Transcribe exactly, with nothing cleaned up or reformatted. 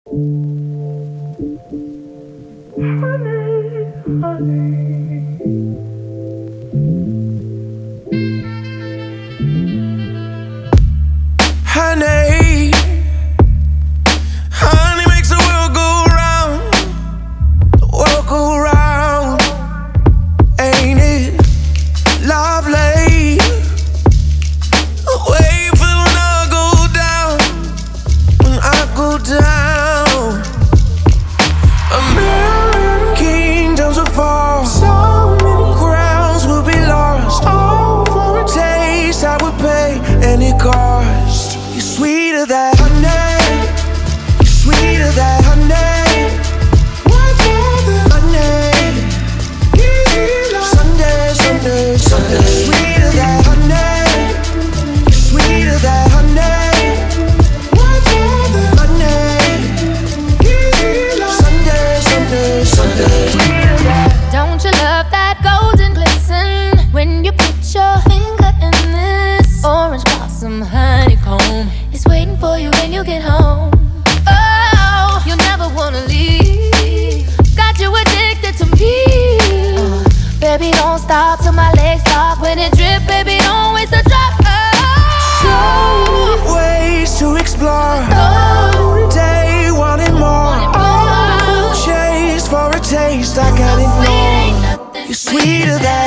Honey, honey. Honey, honey makes the world go round, the world go round. Ain't it lovely? Wait for when I go down, when I go down. A million kingdoms will fall, so many crowns will be lost. All for a taste I would pay any cost. You're sweeter than honey, you're sweeter than honey. What's more than honey? Sunday, Sunday, Sunday. Sweeter than honey, you're sweeter than honey. What's more than honey? Sunday, Sunday, Sunday. Don't you love that golden glisten when you put your finger in this orange blossom honeycomb? It's waiting for you when you get home. Oh, you'll never wanna leave. Got you addicted to me. Uh, baby, don't stop till my legs stop. When it drip, baby, don't waste a drop. Oh, Ways to explore, oh, every day wanting more. oh. Chase for a taste I can't Sweet, ignore. ain't nothing You're sweeter than